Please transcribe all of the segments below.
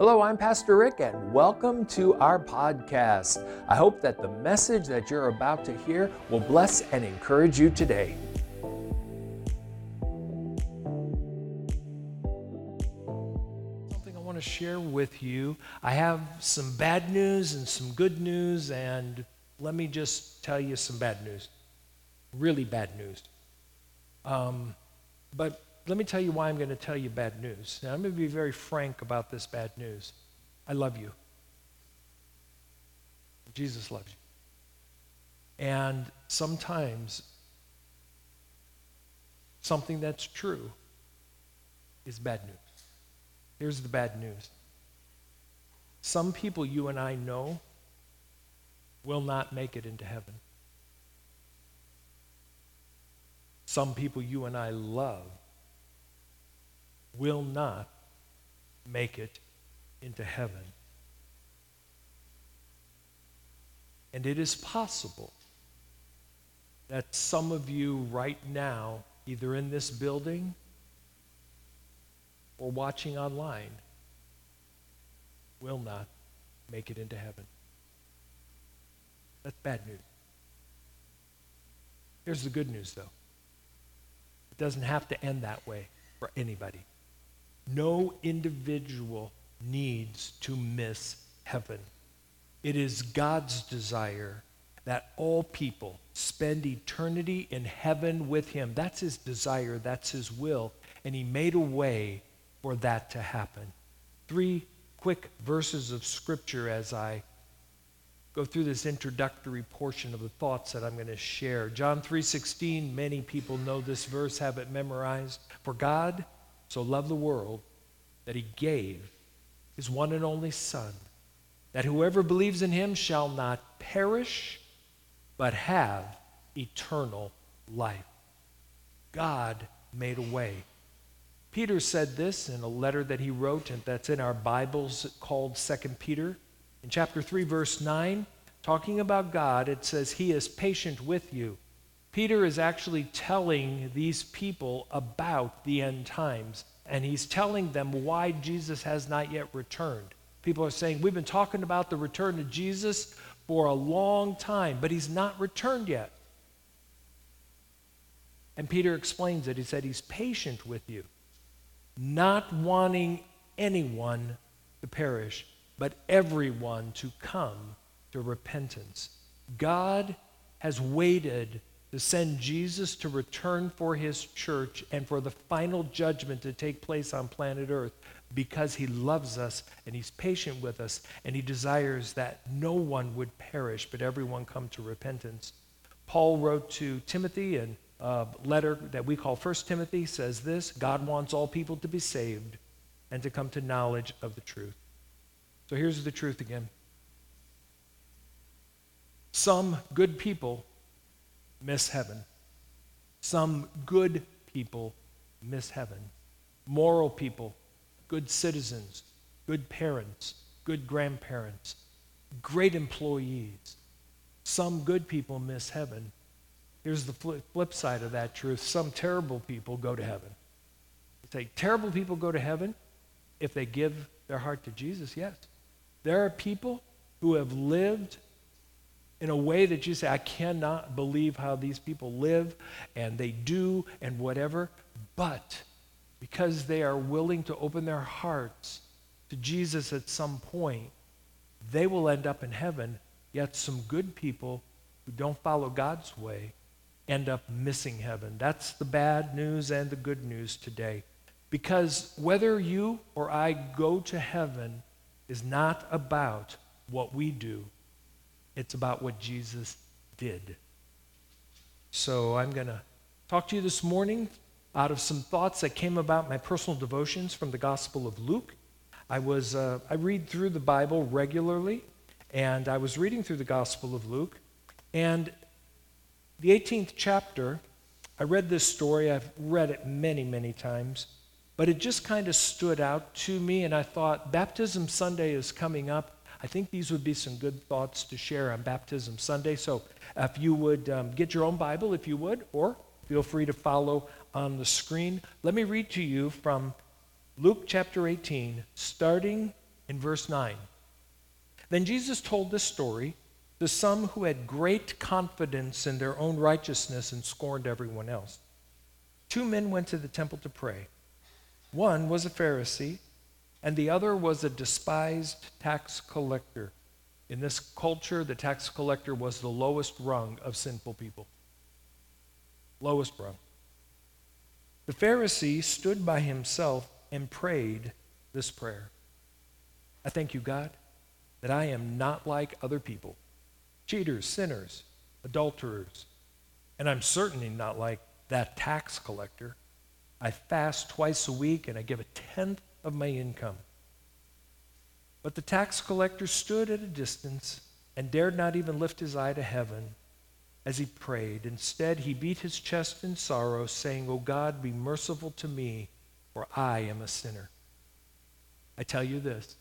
Hello, I'm Pastor Rick, and welcome to our podcast. I hope that the message that you're about to hear will bless and encourage you today. Something I want to share with you. I have some bad news and some good news, and let me just tell you some bad news. Really bad news. But let me tell you why I'm going to tell you bad news. Now, I'm going to be very frank about this bad news. I love you. Jesus loves you. And sometimes something that's true is bad news. Here's the bad news. Some people you and I know will not make it into heaven. Some people you and I love will not make it into heaven. And it is possible that some of you right now, either in this building or watching online, will not make it into heaven. That's bad news. Here's the good news, though. It doesn't have to end that way for anybody. No individual needs to miss heaven. It is God's desire that all people spend eternity in heaven with Him. That's His desire, that's His will, and He made a way for that to happen. 3 quick verses of Scripture as I go through this introductory portion of the thoughts that I'm going to share. John 3:16, many people know this verse, have it memorized. For God so loved the world that He gave His one and only Son, that whoever believes in Him shall not perish, but have eternal life. God made a way. Peter said this in a letter that he wrote, and that's in our Bibles called 2 Peter. In chapter 3, verse 9, talking about God, it says, He is patient with you. Peter is actually telling these people about the end times, and he's telling them why Jesus has not yet returned. People are saying, we've been talking about the return of Jesus for a long time, but He's not returned yet. And Peter explains it. He said He's patient with you, not wanting anyone to perish, but everyone to come to repentance. God has waited to send Jesus to return for His church and for the final judgment to take place on planet Earth because He loves us and He's patient with us and He desires that no one would perish but everyone come to repentance. Paul wrote to Timothy in a letter that we call 1 Timothy, says this: God wants all people to be saved and to come to knowledge of the truth. So here's the truth again. Some good people miss heaven. Some good people miss heaven. Moral people, good citizens, good parents, good grandparents, great employees. Some good people miss heaven. Here's the flip side of that truth. Some terrible people go to heaven. You say, terrible people go to heaven if they give their heart to Jesus? Yes. There are people who have lived in a way that you say, I cannot believe how these people live, and they do, and whatever. But because they are willing to open their hearts to Jesus at some point, they will end up in heaven. Yet some good people who don't follow God's way end up missing heaven. That's the bad news and the good news today. Because whether you or I go to heaven is not about what we do. It's about what Jesus did. So I'm going to talk to you this morning out of some thoughts that came about my personal devotions from the Gospel of Luke. I read through the Bible regularly, and I was reading through the Gospel of Luke, and the 18th chapter, I read this story. I've read it many, many times, but it just kind of stood out to me, and I thought, Baptism Sunday is coming up. I think these would be some good thoughts to share on Baptism Sunday. So if you would get your own Bible, if you would, or feel free to follow on the screen. Let me read to you from Luke chapter 18, starting in verse 9. Then Jesus told this story to some who had great confidence in their own righteousness and scorned everyone else. Two men went to the temple to pray. One was a Pharisee, and the other was a despised tax collector. In this culture, the tax collector was the lowest rung of sinful people. Lowest rung. The Pharisee stood by himself and prayed this prayer. I thank you, God, that I am not like other people, cheaters, sinners, adulterers, and I'm certainly not like that tax collector. I fast twice a week and I give a tenth of my income. But the tax collector stood at a distance and dared not even lift his eye to heaven as he prayed. Instead, he beat his chest in sorrow, saying, O God, be merciful to me, for I am a sinner. I tell you this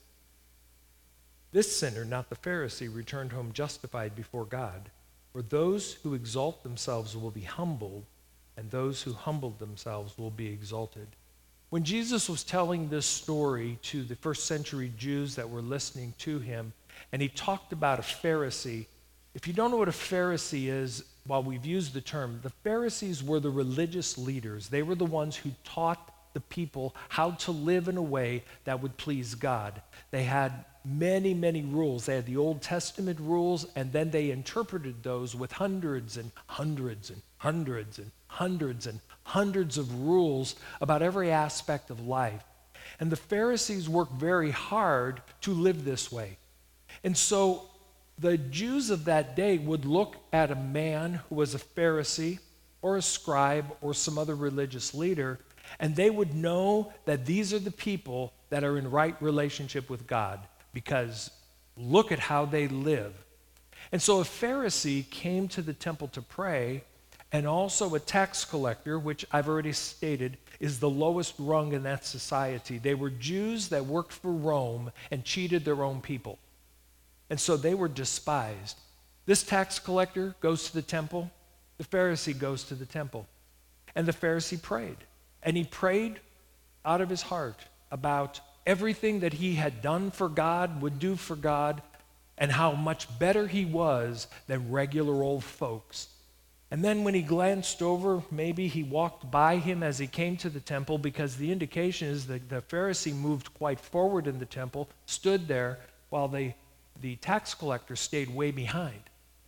sinner, not the Pharisee, returned home justified before God. For those who exalt themselves will be humbled, and those who humble themselves will be exalted. When Jesus was telling this story to the first century Jews that were listening to him, and he talked about a Pharisee, if you don't know what a Pharisee is, while we've used the term, the Pharisees were the religious leaders. They were the ones who taught the people how to live in a way that would please God. They had many, many rules. They had the Old Testament rules, and then they interpreted those with hundreds and hundreds and hundreds and hundreds and hundreds of rules about every aspect of life. And the Pharisees worked very hard to live this way. And so the Jews of that day would look at a man who was a Pharisee or a scribe or some other religious leader, and they would know that these are the people that are in right relationship with God, because look at how they live. And so a Pharisee came to the temple to pray, and also a tax collector, which I've already stated is the lowest rung in that society. They were Jews that worked for Rome and cheated their own people. And so they were despised. This tax collector goes to the temple. The Pharisee goes to the temple. And the Pharisee prayed. And he prayed out of his heart about everything that he had done for God, would do for God, and how much better he was than regular old folks. And then when he glanced over, maybe he walked by him as he came to the temple, because the indication is that the Pharisee moved quite forward in the temple, stood there, while the tax collector stayed way behind.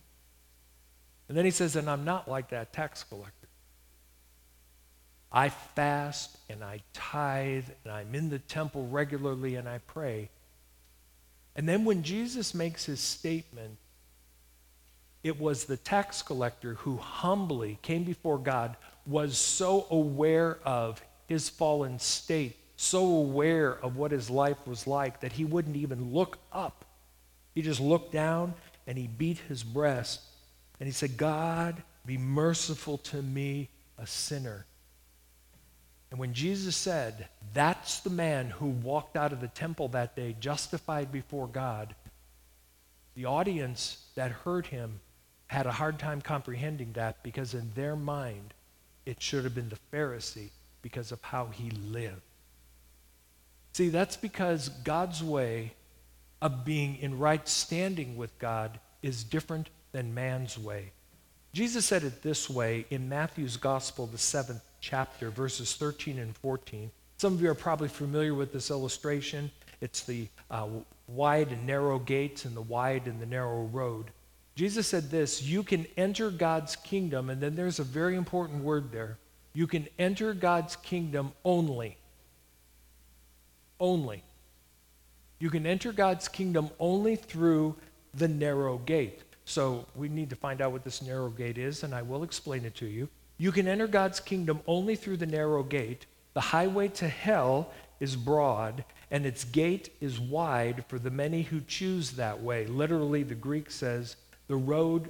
And then he says, and I'm not like that tax collector. I fast and I tithe and I'm in the temple regularly and I pray. And then when Jesus makes his statement, it was the tax collector who humbly came before God, was so aware of his fallen state, so aware of what his life was like, that he wouldn't even look up. He just looked down and he beat his breast and he said, God, be merciful to me, a sinner. And when Jesus said, that's the man who walked out of the temple that day justified before God, the audience that heard him had a hard time comprehending that, because in their mind, it should have been the Pharisee because of how he lived. See, that's because God's way of being in right standing with God is different than man's way. Jesus said it this way in Matthew's Gospel, the 7th chapter, verses 13 and 14. Some of you are probably familiar with this illustration. It's the wide and narrow gates and the wide and the narrow road. Jesus said this, you can enter God's kingdom, and then there's a very important word there. You can enter God's kingdom only. Only. You can enter God's kingdom only through the narrow gate. So we need to find out what this narrow gate is, and I will explain it to you. You can enter God's kingdom only through the narrow gate. The highway to hell is broad, and its gate is wide for the many who choose that way. Literally, the Greek says, the road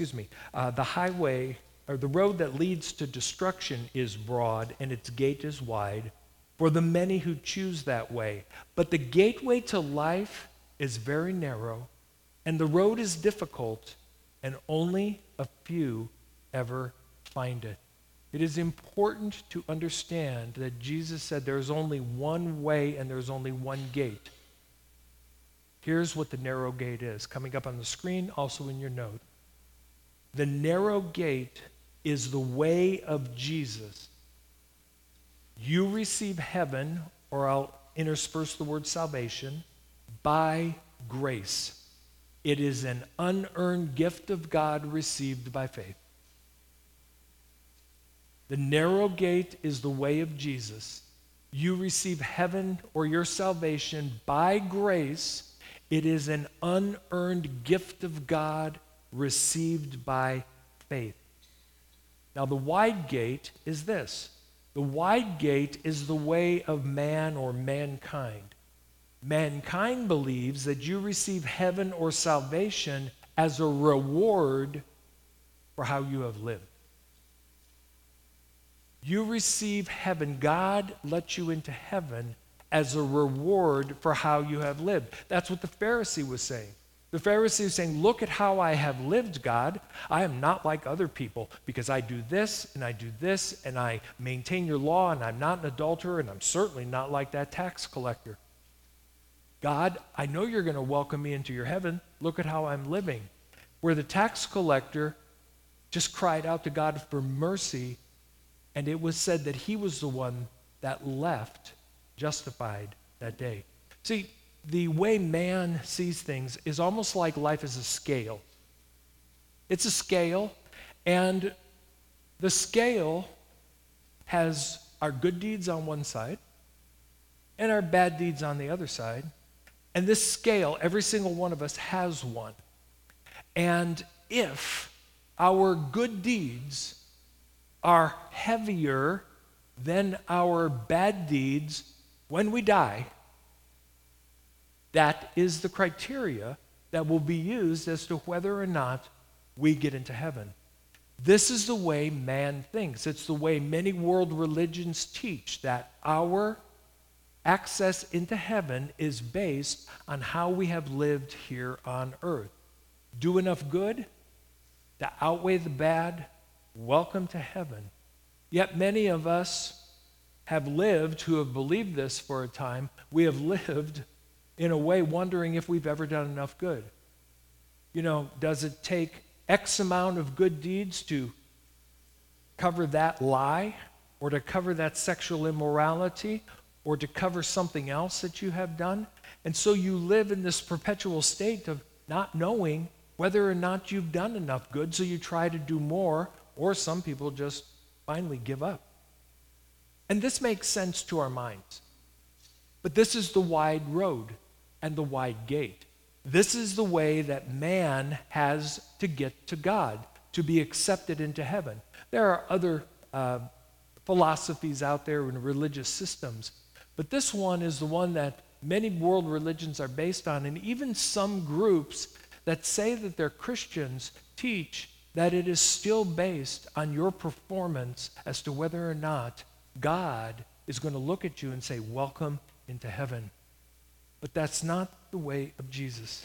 that leads to destruction is broad, and its gate is wide for the many who choose that way. But the gateway to life is very narrow, and the road is difficult, and only a few ever find it. It is important to understand that Jesus said there's only one way and there's only one gate. Here's what the narrow gate is, coming up on the screen, also in your note. The narrow gate is the way of Jesus. You receive heaven, or I'll intersperse the word salvation, by grace. It is an unearned gift of God received by faith. The narrow gate is the way of Jesus. You receive heaven or your salvation by grace. It is an unearned gift of God received by faith. Now, the wide gate is this. The wide gate is the way of man or mankind. Mankind believes that you receive heaven or salvation as a reward for how you have lived. You receive heaven. God lets you into heaven as a reward for how you have lived. That's what the Pharisee was saying. The Pharisee was saying, look at how I have lived, God. I am not like other people because I do this and I do this and I maintain your law and I'm not an adulterer and I'm certainly not like that tax collector. God, I know you're going to welcome me into your heaven. Look at how I'm living. Where the tax collector just cried out to God for mercy, and it was said that he was the one that left justified that day. See, the way man sees things is almost like life is a scale. It's a scale, and the scale has our good deeds on one side and our bad deeds on the other side. And this scale, every single one of us has one. And if our good deeds are heavier than our bad deeds when we die, that is the criteria that will be used as to whether or not we get into heaven. This is the way man thinks. It's the way many world religions teach, that our access into heaven is based on how we have lived here on earth. Do enough good to outweigh the bad, welcome to heaven. Yet many of us have lived, who have believed this for a time, we have lived in a way wondering if we've ever done enough good. You know, does it take X amount of good deeds to cover that lie, or to cover that sexual immorality, or to cover something else that you have done? And so you live in this perpetual state of not knowing whether or not you've done enough good, so you try to do more, or some people just finally give up. And this makes sense to our minds. But this is the wide road and the wide gate. This is the way that man has to get to God, to be accepted into heaven. There are other philosophies out there and religious systems, but this one is the one that many world religions are based on, and even some groups that say that they're Christians teach that it is still based on your performance as to whether or not God is going to look at you and say, welcome into heaven. But that's not the way of Jesus.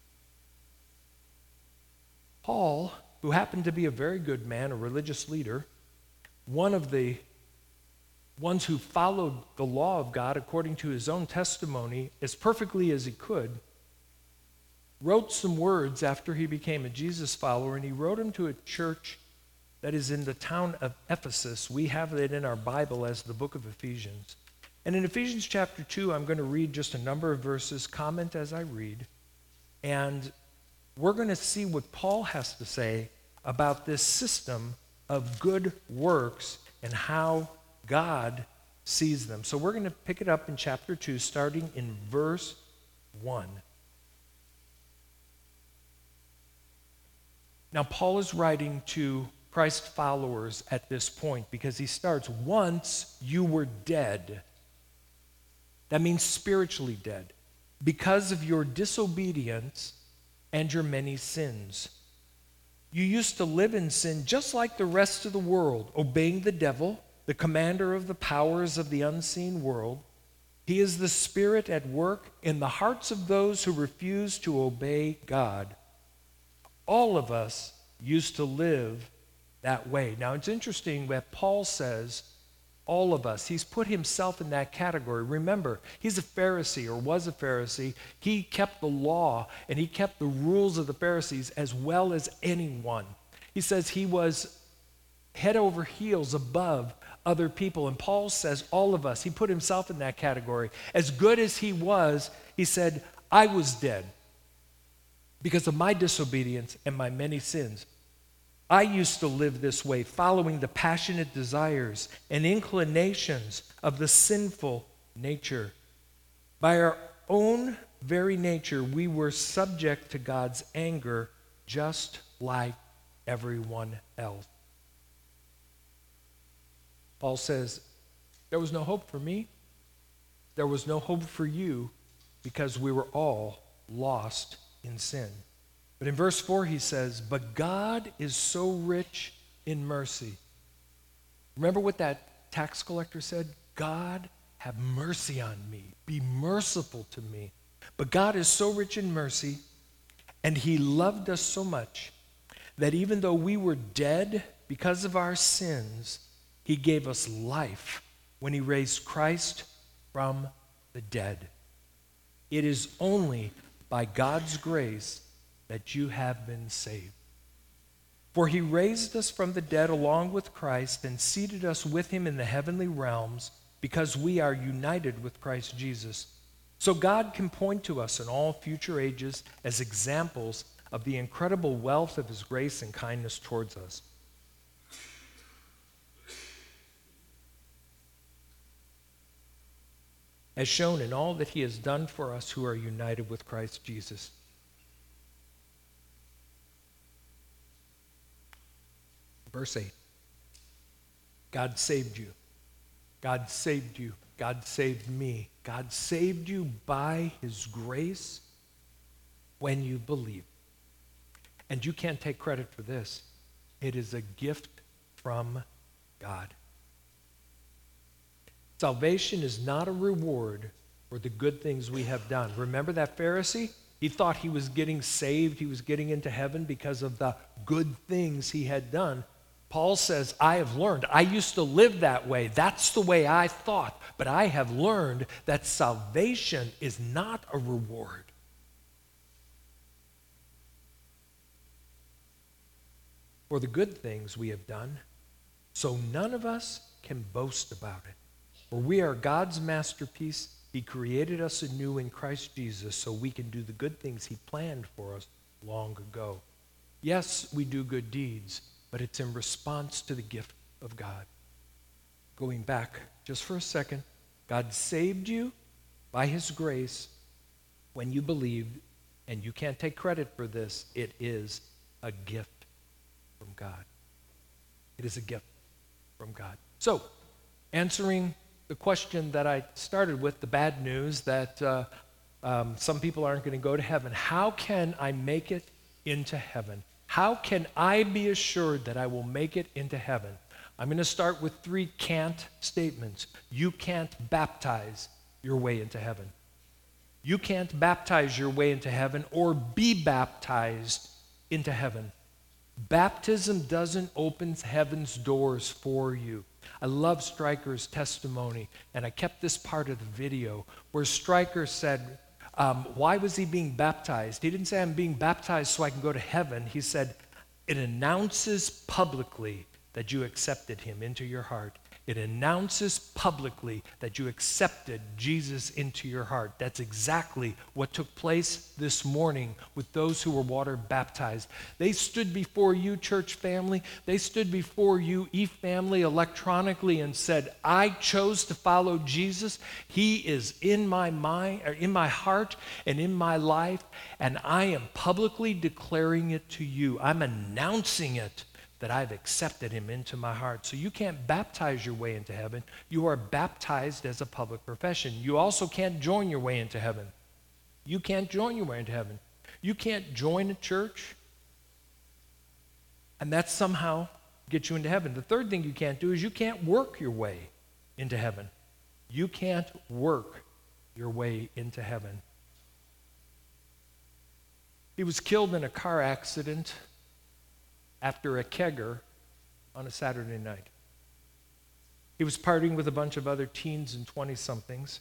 Paul, who happened to be a very good man, a religious leader, one of the ones who followed the law of God according to his own testimony as perfectly as he could, wrote some words after he became a Jesus follower, and he wrote them to a church that is in the town of Ephesus. We have it in our Bible as the book of Ephesians. And in Ephesians chapter 2, I'm going to read just a number of verses, comment as I read, and we're going to see what Paul has to say about this system of good works and how God sees them. So we're going to pick it up in chapter 2, starting in verse 1. Now, Paul is writing to Christ followers at this point because he starts, once you were dead. That means spiritually dead, because of your disobedience and your many sins. You used to live in sin just like the rest of the world, obeying the devil, the commander of the powers of the unseen world. He is the spirit at work in the hearts of those who refuse to obey God. All of us used to live that way. Now, it's interesting that Paul says all of us. He's put himself in that category. Remember, he's a Pharisee or was a Pharisee. He kept the law and he kept the rules of the Pharisees as well as anyone. He says he was head over heels above other people. And Paul says all of us, he put himself in that category. As good as he was, he said, I was dead because of my disobedience and my many sins. I used to live this way, following the passionate desires and inclinations of the sinful nature. By our own very nature, we were subject to God's anger just like everyone else. Paul says, there was no hope for me. There was no hope for you because we were all lost in sin. But in verse 4 he says, but God is so rich in mercy. Remember what that tax collector said? God, have mercy on me. Be merciful to me. But God is so rich in mercy, and he loved us so much that even though we were dead because of our sins, he gave us life when he raised Christ from the dead. It is only by God's grace that you have been saved. For he raised us from the dead along with Christ and seated us with him in the heavenly realms because we are united with Christ Jesus. So God can point to us in all future ages as examples of the incredible wealth of his grace and kindness towards us. As shown in all that he has done for us who are united with Christ Jesus. Verse 8. God saved you. God saved you. God saved me. God saved you by his grace when you believe. And you can't take credit for this. It is a gift from God. Salvation is not a reward for the good things we have done. Remember that Pharisee? He thought he was getting saved. He was getting into heaven because of the good things he had done. Paul says, I have learned. I used to live that way. That's the way I thought. But I have learned that salvation is not a reward. For the good things we have done, so none of us can boast about it. For we are God's masterpiece. He created us anew in Christ Jesus so we can do the good things he planned for us long ago. Yes, we do good deeds, but it's in response to the gift of God. Going back just for a second, God saved you by his grace when you believed, and you can't take credit for this. It is a gift from God. It is a gift from God. So, answering the question that I started with, the bad news that some people aren't going to go to heaven. How can I make it into heaven? How can I be assured that I will make it into heaven? I'm going to start with 3 can't statements. You can't baptize your way into heaven. You can't baptize your way into heaven or be baptized into heaven. Baptism doesn't open heaven's doors for you. I love Stryker's testimony, and I kept this part of the video where Stryker said, why was he being baptized? He didn't say, I'm being baptized so I can go to heaven. He said, it announces publicly that you accepted him into your heart. It announces publicly that you accepted Jesus into your heart. That's exactly what took place this morning with those who were water baptized. They stood before you, church family. They stood before you, e-family, electronically, and said, I chose to follow Jesus. He is in my mind, or in my heart, and in my life, and I am publicly declaring it to you. I'm announcing it, that I've accepted him into my heart. So you can't baptize your way into heaven. You are baptized as a public profession. You also can't join your way into heaven. You can't join your way into heaven. You can't join a church and that somehow gets you into heaven. The third thing you can't do is you can't work your way into heaven. You can't work your way into heaven. He was killed in a car accident after a kegger on a Saturday night. He was partying with a bunch of other teens and 20-somethings.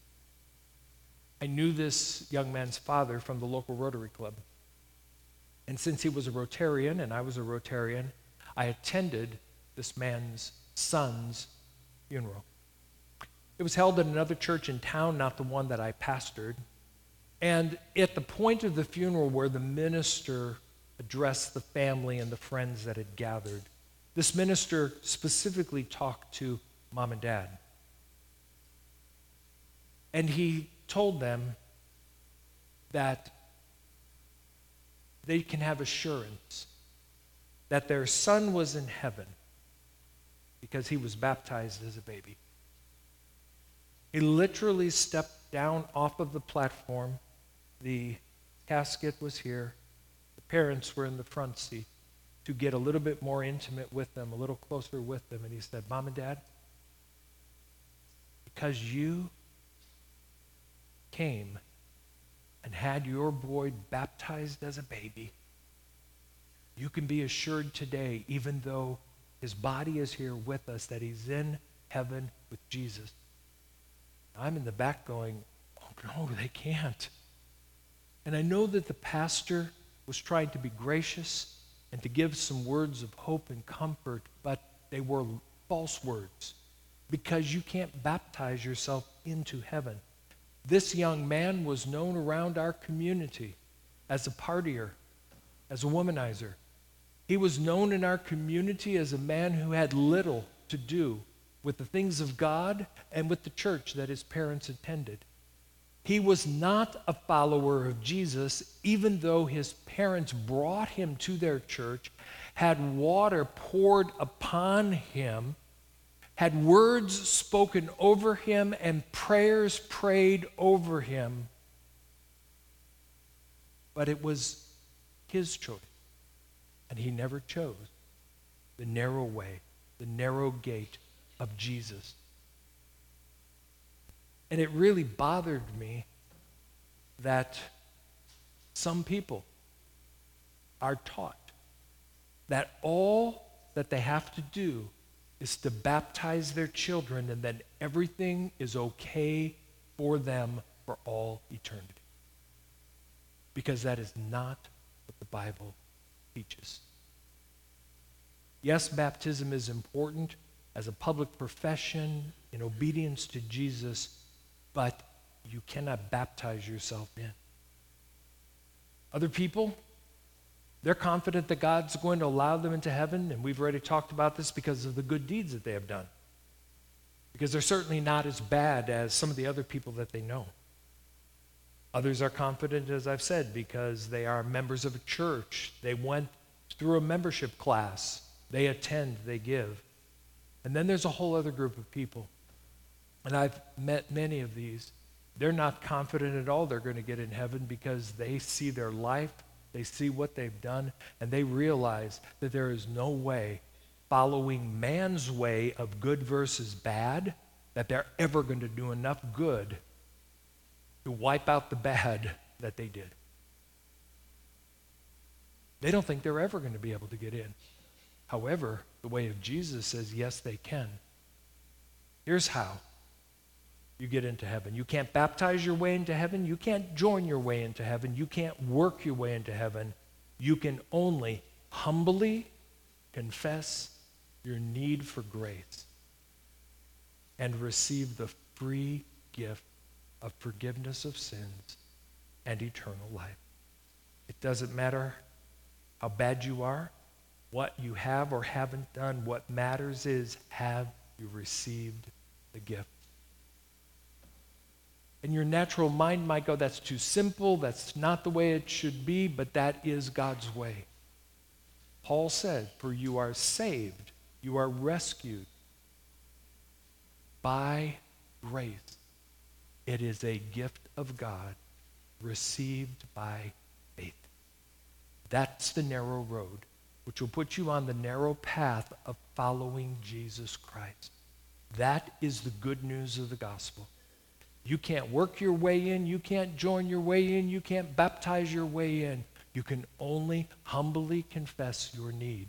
I knew this young man's father from the local Rotary Club. And since he was a Rotarian and I was a Rotarian, I attended this man's son's funeral. It was held at another church in town, not the one that I pastored. And at the point of the funeral where the minister addressed the family and the friends that had gathered, this minister specifically talked to mom and dad. And he told them that they can have assurance that their son was in heaven because he was baptized as a baby. He literally stepped down off of the platform. The casket was here. The parents were in the front seat to get a little bit more intimate with them, a little closer with them. And he said, Mom and Dad, because you came and had your boy baptized as a baby, you can be assured today, even though his body is here with us, that he's in heaven with Jesus. I'm in the back going, oh no, they can't. And I know that the pastor was trying to be gracious and to give some words of hope and comfort, but they were false words because you can't baptize yourself into heaven. This young man was known around our community as a partier, as a womanizer. He was known in our community as a man who had little to do with the things of God and with the church that his parents attended. He was not a follower of Jesus, even though his parents brought him to their church, had water poured upon him, had words spoken over him, and prayers prayed over him. But it was his choice, and he never chose the narrow way, the narrow gate of Jesus. And it really bothered me that some people are taught that all that they have to do is to baptize their children and then everything is okay for them for all eternity. Because that is not what the Bible teaches. Yes, baptism is important as a public profession in obedience to Jesus, but you cannot baptize yourself in. Other people, they're confident that God's going to allow them into heaven, and we've already talked about this because of the good deeds that they have done. Because they're certainly not as bad as some of the other people that they know. Others are confident, as I've said, because they are members of a church. They went through a membership class. They attend, they give. And then there's a whole other group of people. And I've met many of these. They're not confident at all they're going to get in heaven because they see their life, they see what they've done, and they realize that there is no way following man's way of good versus bad that they're ever going to do enough good to wipe out the bad that they did. They don't think they're ever going to be able to get in. However, the way of Jesus says, yes, they can. Here's how you get into heaven. You can't baptize your way into heaven. You can't join your way into heaven. You can't work your way into heaven. You can only humbly confess your need for grace and receive the free gift of forgiveness of sins and eternal life. It doesn't matter how bad you are, what you have or haven't done. What matters is, have you received the gift? And your natural mind might go, that's too simple, that's not the way it should be, but that is God's way. Paul said, for you are saved, you are rescued by grace. It is a gift of God received by faith. That's the narrow road, which will put you on the narrow path of following Jesus Christ. That is the good news of the gospel. You can't work your way in. You can't join your way in. You can't baptize your way in. You can only humbly confess your need.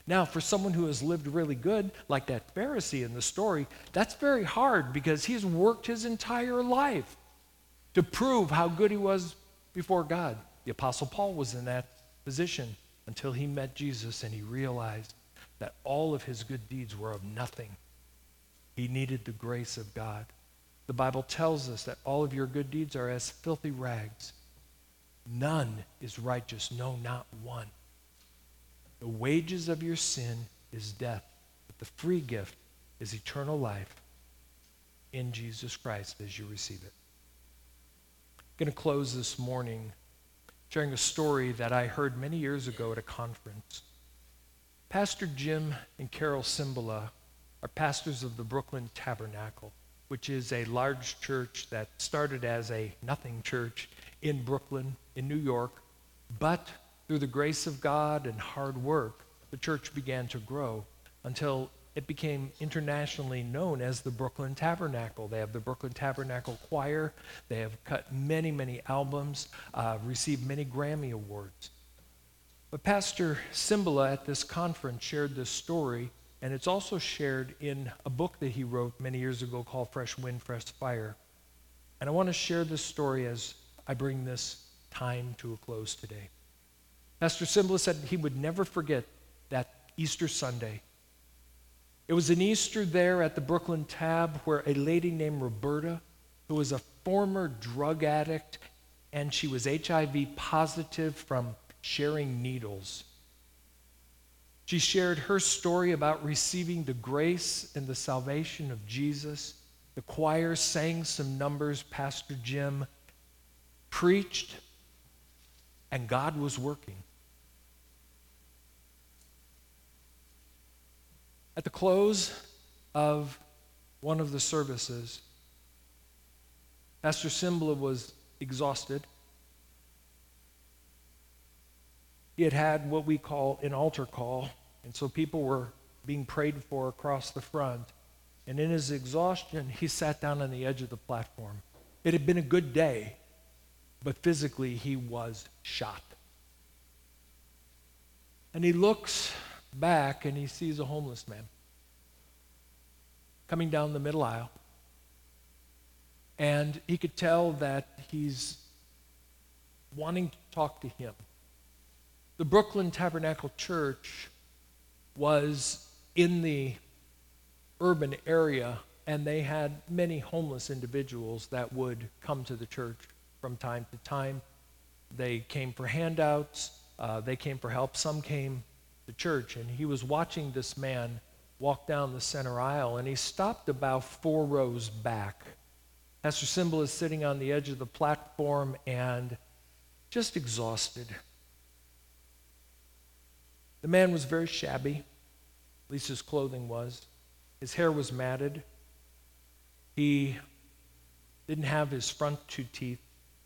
Now, for someone who has lived really good, like that Pharisee in the story, that's very hard because he's worked his entire life to prove how good he was before God. The Apostle Paul was in that position until he met Jesus and he realized that all of his good deeds were of nothing. He needed the grace of God. The Bible tells us that all of your good deeds are as filthy rags. None is righteous, no, not one. The wages of your sin is death, but the free gift is eternal life in Jesus Christ as you receive it. I'm going to close this morning sharing a story that I heard many years ago at a conference. Pastor Jim and Carol Cymbala are pastors of the Brooklyn Tabernacle, which is a large church that started as a nothing church in Brooklyn, in New York, but through the grace of God and hard work, the church began to grow until it became internationally known as the Brooklyn Tabernacle. They have the Brooklyn Tabernacle Choir. They have cut many, many albums, received many Grammy Awards. But Pastor Cymbala at this conference shared this story, and it's also shared in a book that he wrote many years ago called Fresh Wind, Fresh Fire. And I want to share this story as I bring this time to a close today. Pastor Cymbala said he would never forget that Easter Sunday. It was an Easter there at the Brooklyn Tab where a lady named Roberta, who was a former drug addict, and she was HIV positive from sharing needles. She shared her story about receiving the grace and the salvation of Jesus. The choir sang some numbers. Pastor Jim preached, and God was working. At the close of one of the services, Pastor Cymbala was exhausted. He had had what we call an altar call, and so people were being prayed for across the front. And in his exhaustion, he sat down on the edge of the platform. It had been a good day, but physically he was shot. And he looks back and he sees a homeless man coming down the middle aisle. And he could tell that he's wanting to talk to him. The Brooklyn Tabernacle Church was in the urban area, and they had many homeless individuals that would come to the church from time to time. They came for handouts, they came for help, some came to church, and he was watching this man walk down the center aisle, and he stopped about 4 rows back. Pastor Cymbala is sitting on the edge of the platform and just exhausted. The man was very shabby, at least his clothing was. His hair was matted. He didn't have his front 2 teeth.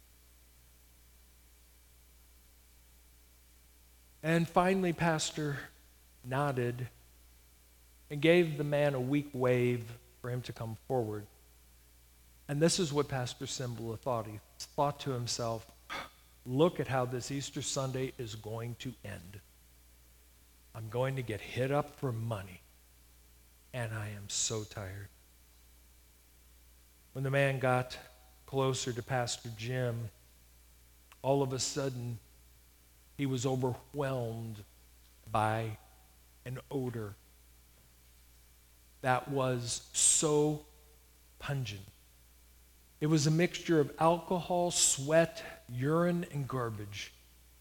And finally, Pastor nodded and gave the man a weak wave for him to come forward. And this is what Pastor Cymbala thought. He thought to himself, look at how this Easter Sunday is going to end. I'm going to get hit up for money, and I am so tired. When the man got closer to Pastor Jim, all of a sudden, he was overwhelmed by an odor that was so pungent. It was a mixture of alcohol, sweat, urine, and garbage.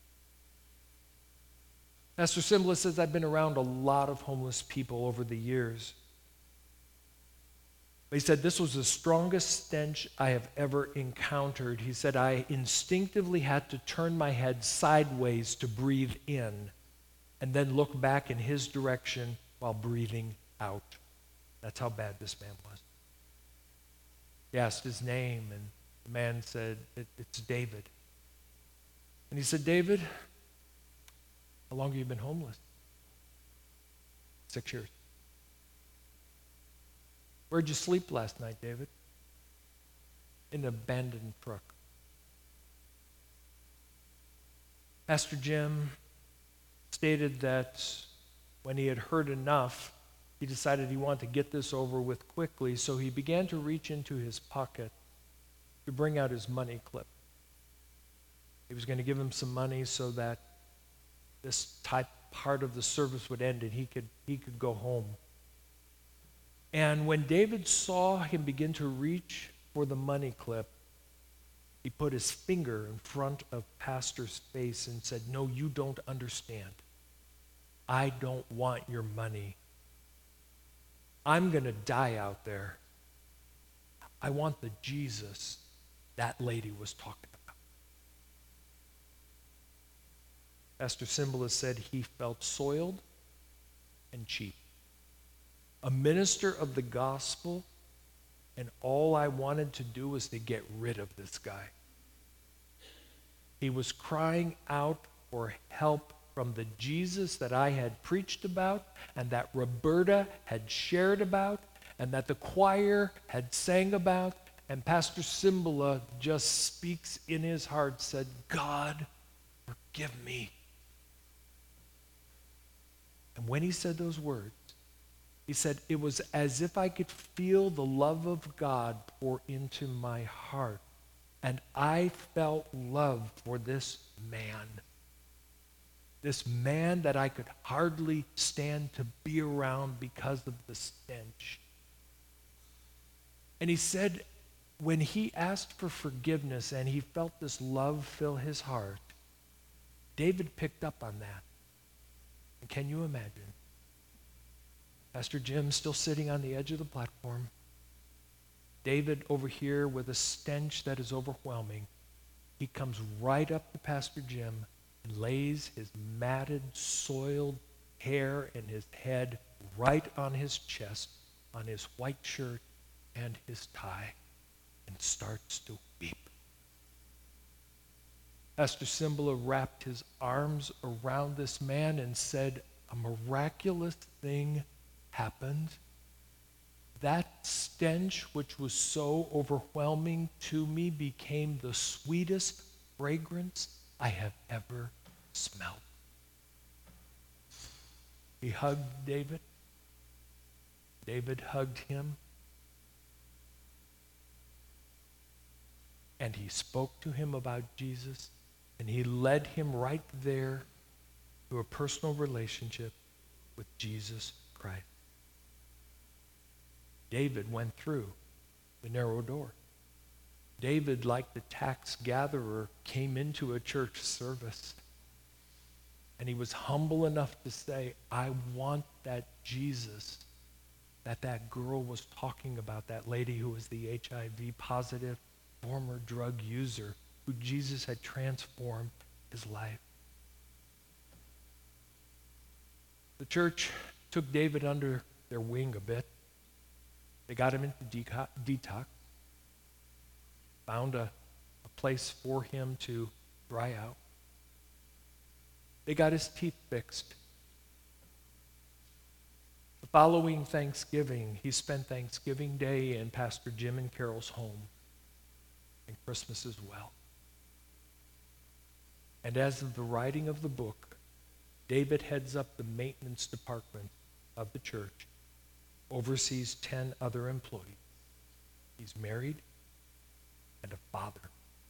Pastor Cymbala says, I've been around a lot of homeless people over the years. But he said, this was the strongest stench I have ever encountered. He said, I instinctively had to turn my head sideways to breathe in and then look back in his direction while breathing out. That's how bad this man was. He asked his name, and the man said, it's David. And he said, David, how long have you been homeless? 6 years. Where'd you sleep last night, David? In an abandoned truck. Pastor Jim stated that when he had heard enough, he decided he wanted to get this over with quickly, so he began to reach into his pocket to bring out his money clip. He was going to give him some money so that this part of the service would end and he could go home. And when David saw him begin to reach for the money clip, he put his finger in front of Pastor's face and said, "No, you don't understand. I don't want your money. I'm going to die out there. I want the Jesus that lady was talking about." Pastor Cymbala said he felt soiled and cheap. A minister of the gospel, and all I wanted to do was to get rid of this guy. He was crying out for help from the Jesus that I had preached about and that Roberta had shared about and that the choir had sang about. And Pastor Cymbala just speaks in his heart, said, "God, forgive me." And when he said those words, he said, it was as if I could feel the love of God pour into my heart. And I felt love for this man that I could hardly stand to be around because of the stench. And he said, when he asked for forgiveness and he felt this love fill his heart, David picked up on that. And can you imagine? Pastor Jim still sitting on the edge of the platform. David over here with a stench that is overwhelming. He comes right up to Pastor Jim and lays his matted, soiled hair and his head right on his chest, on his white shirt and his tie, and starts to weep. Pastor Cymbala wrapped his arms around this man and said, "A miraculous thing happened. That stench, which was so overwhelming to me, became the sweetest fragrance I have ever smelled." He hugged David. David hugged him. And he spoke to him about Jesus, and he led him right there to a personal relationship with Jesus Christ. David went through the narrow door. David, like the tax gatherer, came into a church service, and he was humble enough to say, "I want that Jesus that girl was talking about, that lady who was the HIV positive former drug user, who Jesus had transformed his life." The church took David under their wing a bit. They got him into detox, found a place for him to dry out. They got his teeth fixed. The following Thanksgiving, he spent Thanksgiving Day in Pastor Jim and Carol's home, and Christmas as well. And as of the writing of the book, David heads up the maintenance department of the church, oversees 10 other employees. He's married and a father.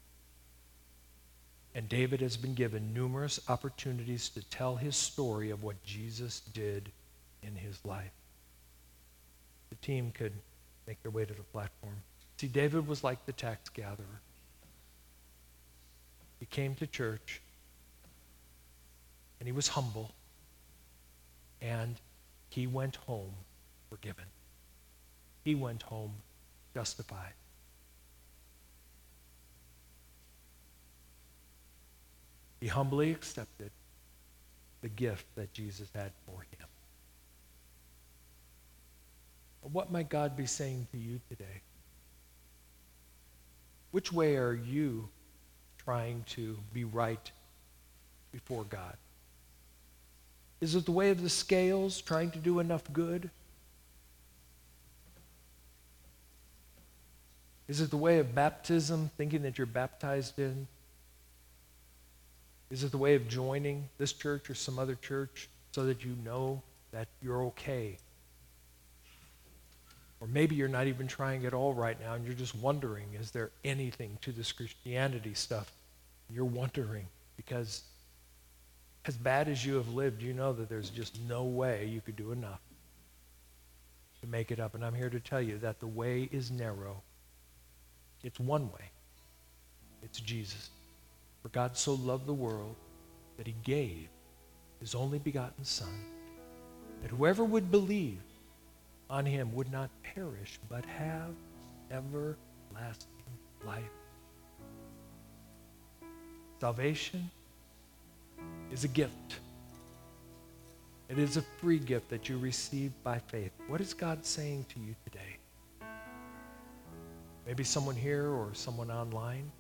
And David has been given numerous opportunities to tell his story of what Jesus did in his life. The team could make their way to the platform. See, David was like the tax gatherer. He came to church, and he was humble, and he went home forgiven. He went home justified. He humbly accepted the gift that Jesus had for him. What might God be saying to you today? Which way are you trying to be right before God? Is it the way of the scales, trying to do enough good? Is it the way of baptism, thinking that you're baptized in? Is it the way of joining this church or some other church so that you know that you're okay. Or maybe you're not even trying at all right now and you're just wondering, is there anything to this Christianity stuff? You're wondering because as bad as you have lived, you know that there's just no way you could do enough to make it up. And I'm here to tell you that the way is narrow. It's one way. It's Jesus. For God so loved the world that he gave his only begotten Son, that whoever would believe on him would not perish, but have everlasting life. Salvation is a gift. It is a free gift that you receive by faith. What is God saying to you today? Maybe someone here or someone online.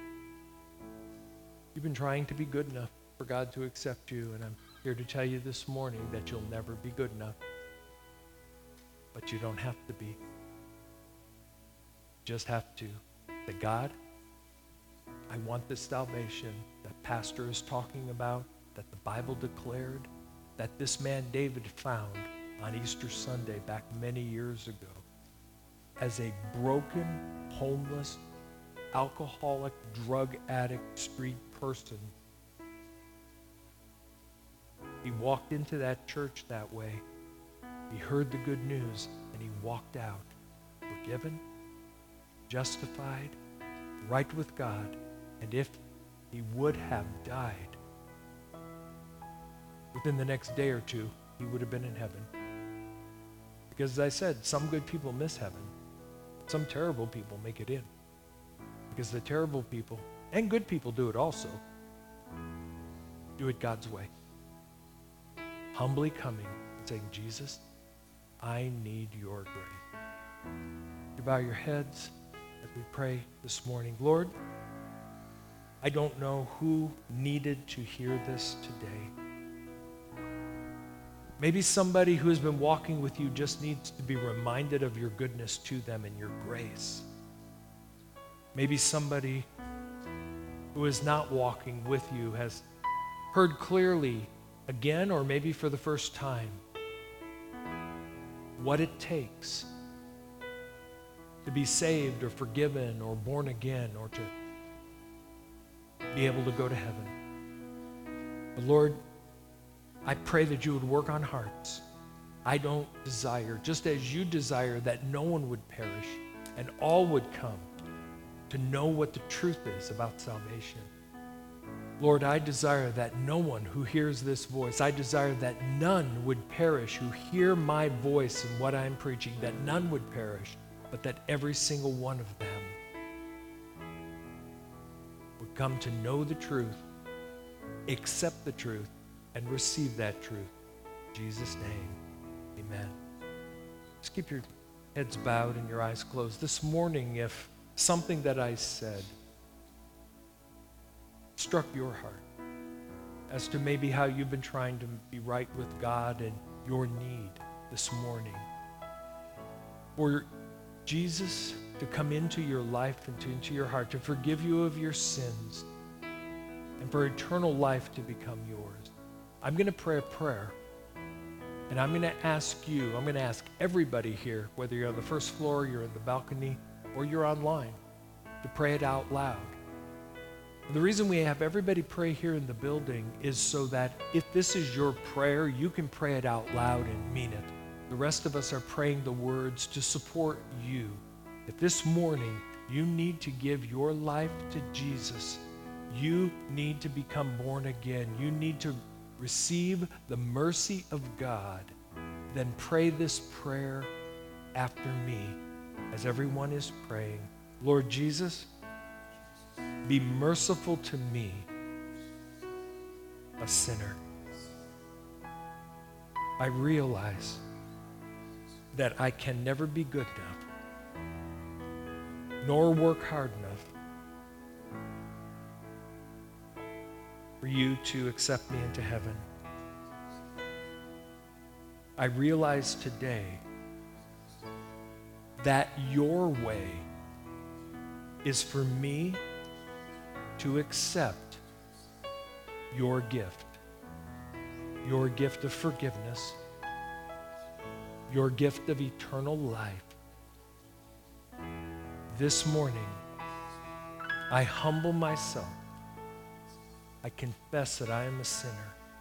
You've been trying to be good enough for God to accept you, and I'm here to tell you this morning that you'll never be good enough. But you don't have to be. You just have to say, God, I want this salvation that Pastor is talking about, that the Bible declared, that this man David found on Easter Sunday back many years ago as a broken, homeless, alcoholic, drug addict, street person. He walked into that church that way. He heard the good news, and he walked out forgiven, justified, right with God. And if he would have died, within the next day or two, he would have been in heaven. Because as I said, some good people miss heaven. Some terrible people make it in. Because the terrible people, and good people do it also, do it God's way. Humbly coming and saying, Jesus, I need your grace. You bow your heads as we pray this morning. Lord, I don't know who needed to hear this today. Maybe somebody who has been walking with you just needs to be reminded of your goodness to them and your grace. Maybe somebody who is not walking with you has heard clearly again, or maybe for the first time, what it takes to be saved or forgiven or born again or to be able to go to heaven. But Lord, I pray that you would work on hearts. I don't desire, just as you desire, that no one would perish and all would come to know what the truth is about salvation. Lord, I desire that no one who hears this voice, I desire that none would perish who hear my voice and what I'm preaching, that none would perish, but that every single one of them would come to know the truth, accept the truth, and receive that truth. In Jesus' name, amen. Just keep your heads bowed and your eyes closed. This morning, if something that I said struck your heart as to maybe how you've been trying to be right with God and your need this morning, for Jesus to come into your life and into your heart, to forgive you of your sins, and for eternal life to become yours, I'm going to pray a prayer. And I'm going to ask you, I'm going to ask everybody here, whether you're on the first floor, you're in the balcony, or you're online, to pray it out loud. And the reason we have everybody pray here in the building is so that if this is your prayer, you can pray it out loud and mean it. The rest of us are praying the words to support you. If this morning you need to give your life to Jesus, you need to become born again, you need to receive the mercy of God, then pray this prayer after me as everyone is praying. Lord Jesus, be merciful to me, a sinner. I realize that I can never be good enough, nor work hard enough for you to accept me into heaven. I realize today that your way is for me to accept your gift of forgiveness, your gift of eternal life. This morning, I humble myself. I confess that I am a sinner.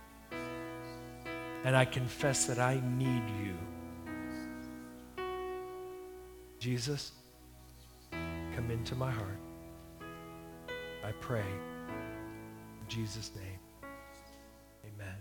And I confess that I need you. Jesus, come into my heart. I pray in Jesus' name. Amen.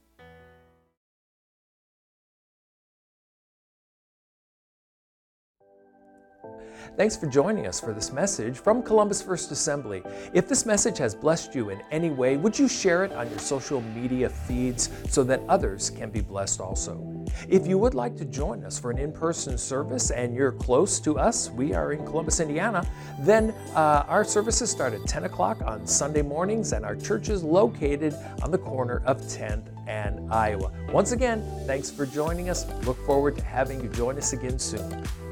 Thanks for joining us for this message from Columbus First Assembly. If this message has blessed you in any way, would you share it on your social media feeds so that others can be blessed also? If you would like to join us for an in-person service and you're close to us, we are in Columbus, Indiana, then our services start at 10 o'clock on Sunday mornings, and our church is located on the corner of 10th and Iowa. Once again, thanks for joining us. Look forward to having you join us again soon.